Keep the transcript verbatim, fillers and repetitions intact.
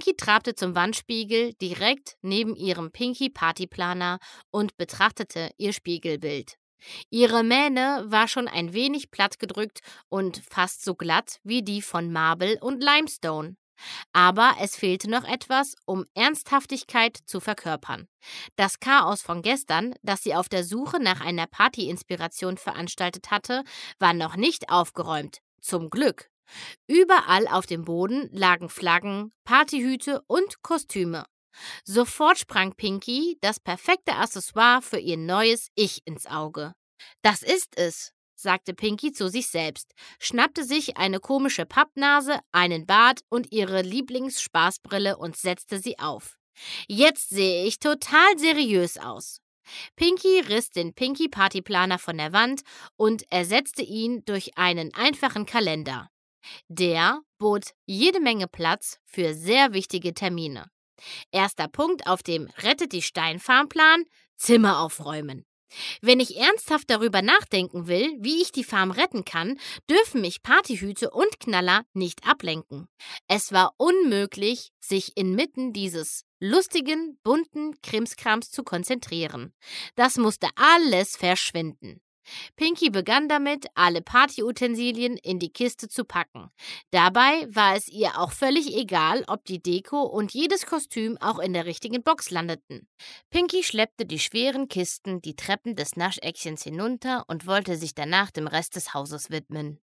Pinky trabte zum Wandspiegel direkt neben ihrem Pinky-Partyplaner und betrachtete ihr Spiegelbild. Ihre Mähne war schon ein wenig plattgedrückt und fast so glatt wie die von Marble und Limestone. Aber es fehlte noch etwas, um Ernsthaftigkeit zu verkörpern. Das Chaos von gestern, das sie auf der Suche nach einer Party-Inspiration veranstaltet hatte, war noch nicht aufgeräumt. Zum Glück. Überall auf dem Boden lagen Flaggen, Partyhüte und Kostüme. Sofort sprang Pinky das perfekte Accessoire für ihr neues Ich ins Auge. »Das ist es«, sagte Pinky zu sich selbst, schnappte sich eine komische Pappnase, einen Bart und ihre Lieblingsspaßbrille und setzte sie auf. »Jetzt sehe ich total seriös aus.« Pinky riss den Pinky-Partyplaner von der Wand und ersetzte ihn durch einen einfachen Kalender. Der bot jede Menge Platz für sehr wichtige Termine. Erster Punkt auf dem Rettet-die-Stein-Farmplan: Zimmer aufräumen. Wenn ich ernsthaft darüber nachdenken will, wie ich die Farm retten kann, dürfen mich Partyhüte und Knaller nicht ablenken. Es war unmöglich, sich inmitten dieses lustigen, bunten Krimskrams zu konzentrieren. Das musste alles verschwinden. Pinky begann damit, alle Partyutensilien in die Kiste zu packen. Dabei war es ihr auch völlig egal, ob die Deko und jedes Kostüm auch in der richtigen Box landeten. Pinky schleppte die schweren Kisten die Treppen des Nascheckchens hinunter und wollte sich danach dem Rest des Hauses widmen.